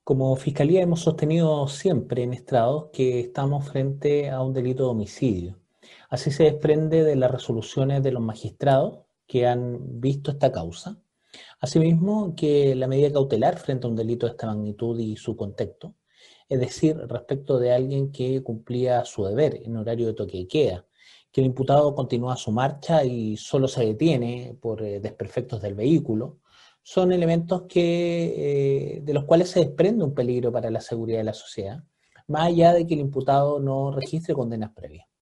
Como Fiscalía hemos sostenido siempre en estrados que estamos frente a un delito de homicidio. Así se desprende de las resoluciones de los magistrados que han visto esta causa. Asimismo, que la medida cautelar frente a un delito de esta magnitud y su contexto, es decir, respecto de alguien que cumplía su deber en horario de toque de queda, que el imputado continúa su marcha y solo se detiene por desperfectos del vehículo, son elementos de los cuales se desprende un peligro para la seguridad de la sociedad, más allá de que el imputado no registre condenas previas.